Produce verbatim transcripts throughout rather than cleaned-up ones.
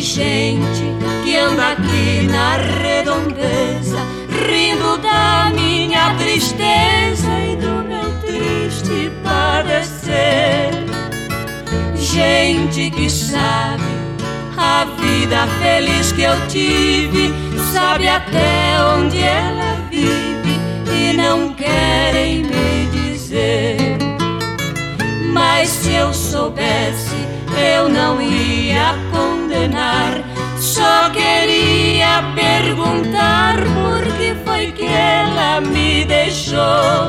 gente que anda aqui na redondeza, rindo da minha tristeza e do meu triste padecer. Gente que sabe a vida feliz que eu tive, sabe até onde ela vive e não querem me dizer. Mas se eu soubesse, eu não ia condenar, só queria perguntar por que foi que ela me deixou.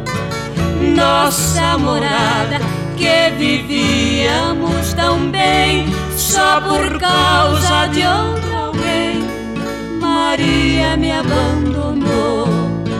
Nossa morada, que vivíamos tão bem, só por causa de outro alguém, Maria me abandonou.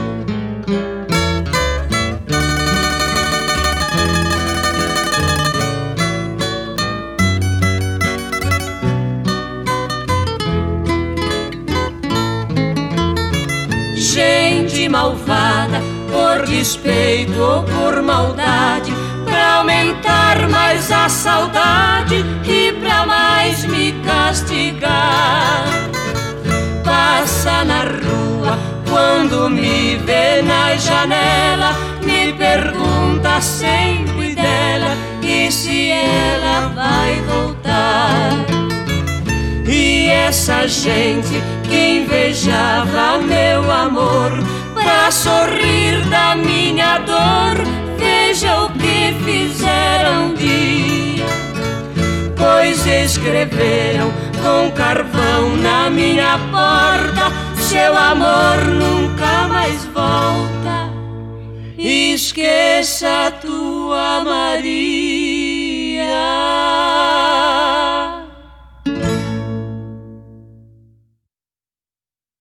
Gente malvada, por despeito ou por maldade, pra aumentar mais a saudade e pra mais me castigar. Passa na rua, quando me vê na janela, me pergunta sempre dela e se ela vai voltar. E essa gente que invejava meu amor, pra sorrir da minha dor, veja o que fizeram um dia. Pois escreveram com carvão na minha porta, seu amor nunca mais volta, esqueça tua Maria.